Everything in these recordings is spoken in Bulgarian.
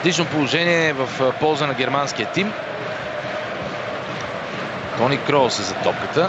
Отлично положение в полза на германския тим. Тони Кроос е за топката.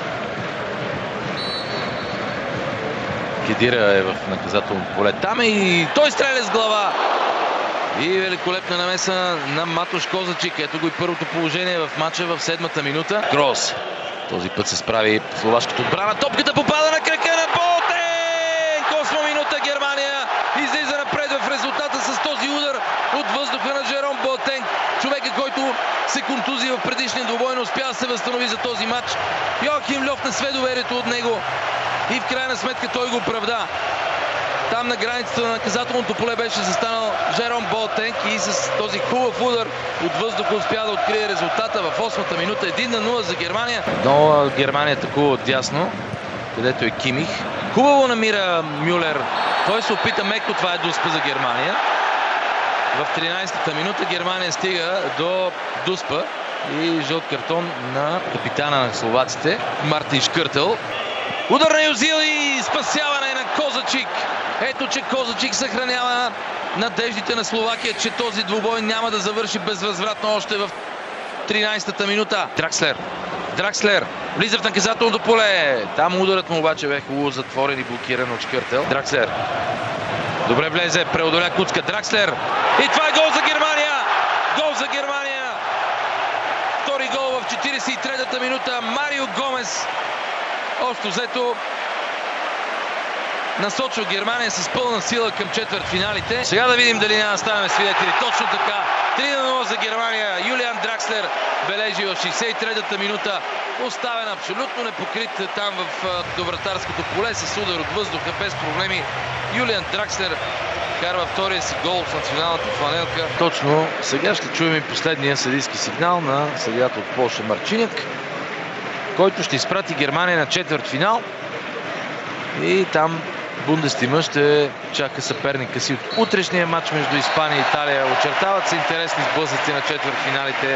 Кедира е в наказателното поле. Там е и той стреля с глава. И великолепна намеса на Матош Козачик. Ето го и първото положение в матча в 7-та минута. Кроос. Този път се справи словашката отбрана. Топката попада на крака на Боатенг. 8 минута Германия излиза напред в резултата с този удар от въздуха на Жером Боатенг. Човека, който се контузи в предишния двубой, не успя да се възстанови за този матч. Йоахим Льов не све доверието от него и в крайна сметка той го оправда. Там на границата на наказателното поле беше застанал Жером Боатенг и с този хубав удар от въздуха успя да открие резултата в 8-та минута. 1-0 за Германия. Но Германия атакува отдясно, където е Кимих. Хубаво намира Мюлер. Той се опита меко, това е дуспа за Германия. В 13-та минута Германия стига до дуспа и жълт картон на капитана на словаците Мартин Шкъртел. Удар на Юзил и спасяване на Козачик. Ето, че Козачик съхранява надеждите на Словакия, че този двубой няма да завърши безвъзвратно още в 13-та минута. Дракслер влиза в наказателното поле. Там ударът му обаче бе хубаво затворен и блокиран от Шкъртел. Дракслер добре влезе, преодоля Куцка. Дракслер и това е гол за Германия! Гол за Германия! Втори гол в 43-та минута. Марио Гомес общо взето насочва Германия с пълна сила към четвъртфиналите. Сега да видим дали няма да станем свидетели. Точно така. 3-0 за Германия. Юлиан Дракслер бележи в 63-та минута. Оставен абсолютно непокрит там в довратарското поле с удар от въздуха без проблеми. Юлиан Дракслер карва втория си гол с националната фланелка. Точно сега ще чуем и последния съдийски сигнал на съдията от Полша Марчиняк, който ще изпрати Германия на четвъртфинал. И там Бундестима ще чака съперника си от утрешния матч между Испания и Италия. Очертават се интересни сблъсъци на четвъртфиналите.